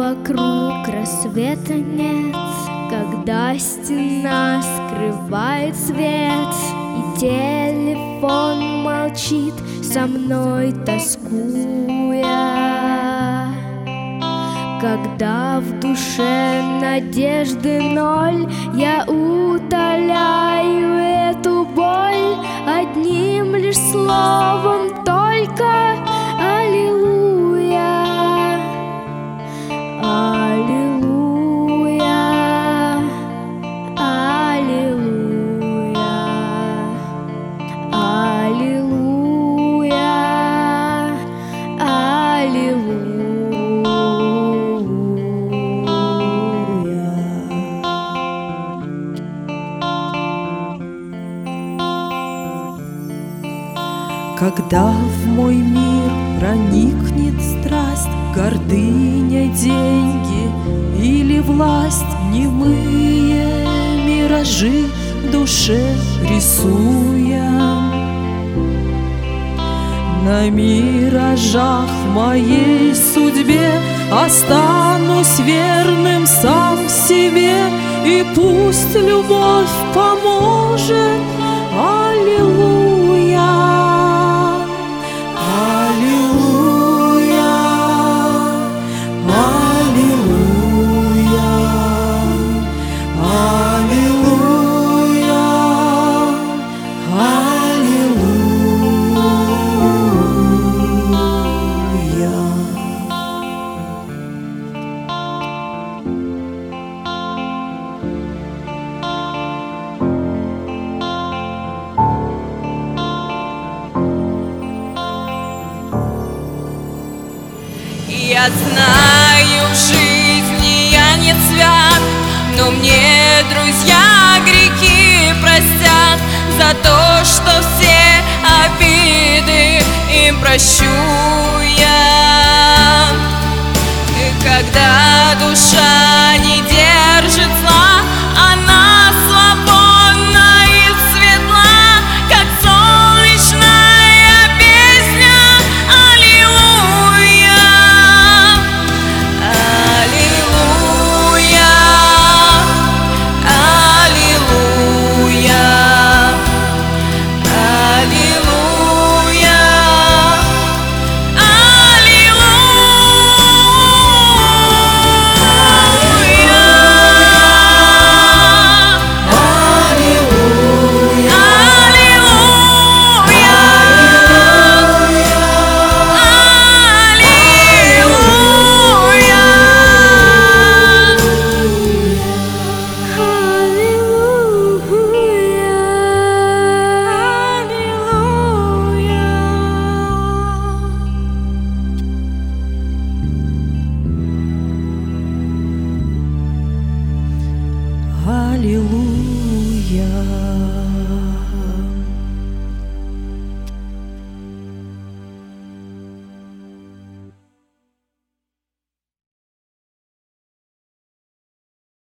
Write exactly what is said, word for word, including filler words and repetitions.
вокруг рассвета нет, когда стена скрывает свет, и телефон молчит, со мной тоскуя. Когда в душе надежды ноль, я утоляю эту боль одним лишь словом только аллилуйя. Аллилуйя, аллилуйя, аллилуйя, аллилуйя. Когда в мой мир проникнет страсть, гордыня, деньги или власть, немые миражи в душе рисуя, на миражах моей судьбе останусь верным сам себе, и пусть любовь поможет. Аллилуйя. Я знаю, в жизни я не свят, но мне друзья грехи простят за то, что все обиды им прощу я. И когда душа